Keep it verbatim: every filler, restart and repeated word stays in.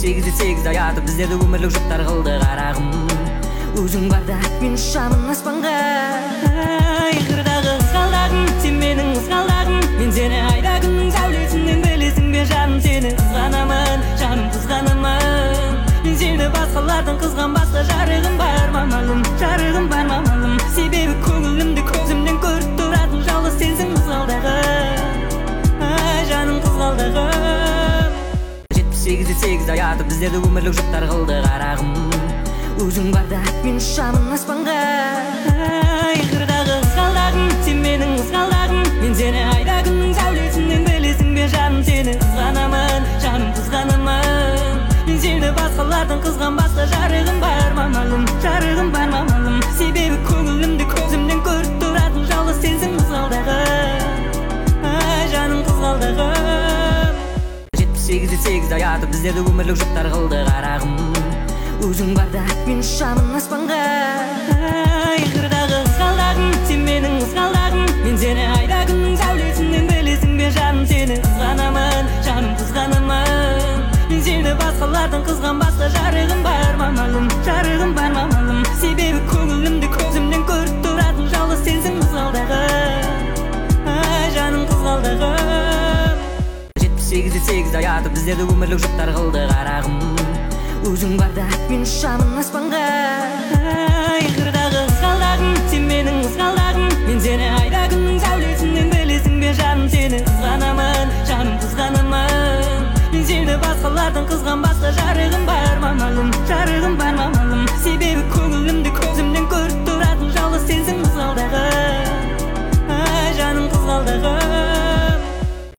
сегізде сегіз аяты біздерді өмірлік жұптар қылды қарағым. Өзің барда мен ұшамын аспанға. Қырдағы қызғалдағым, сен менің қызғалдағым. Мен сені айда күннің сәулесінен білесің бе жаным, сені қызғанамын, жаным қызғанамын. Мен сені басқалардан қызғанбасқа жарығым бар мамалым, жарығым бар мамалым. Себебі көңілімді көзімнен көріп тұратын жалғыз сенсің қызғалдағым, ай жаным қызғалдағым. жетпіс сегізде сегіз аяты біздерді өмірлік жұптар қылды қарағым. Өзің барда мен ұшамын аспанға. Қырдағы қызғалдағым, сен менің қызғалдағым. Мен сені айда күннің сәулесінен білесің бе жаным, сені қызғанамын, жаным қызғанамын. Мен сені басқалардан қызғанбасқа жарығым бар мамалым, жарығым бар мамалым. Себебі көңілімді көзімнен көріп тұратын жалғыз сенсің қызғалдағым, ай жаным қызғалдағым. жетпіс сегізде сегіз аяты біздерді өмірлік жұптар қылды қарағым. Өзің барда мен ұшамын аспанға. Қырдағы қызғалдағым, сен менің қызғалдағым. Мен сені айда күннің сәулесінен білесің бе жаным, сені қызғанамын, жаным қызғанамын. Мен сені басқалардан қызғанбасқа жарығым бар мамалым, жарығым бар мамалым. Себебі көңілімді көзімнен көріп тұратын жалғыз сенсің қызғалдағым, ай жаным қызғалдағым. жетпіс сегізде сегіз аяты біздерді өмірлік жұптар қылды қарағым. Өзің барда мен ұшамын аспанға.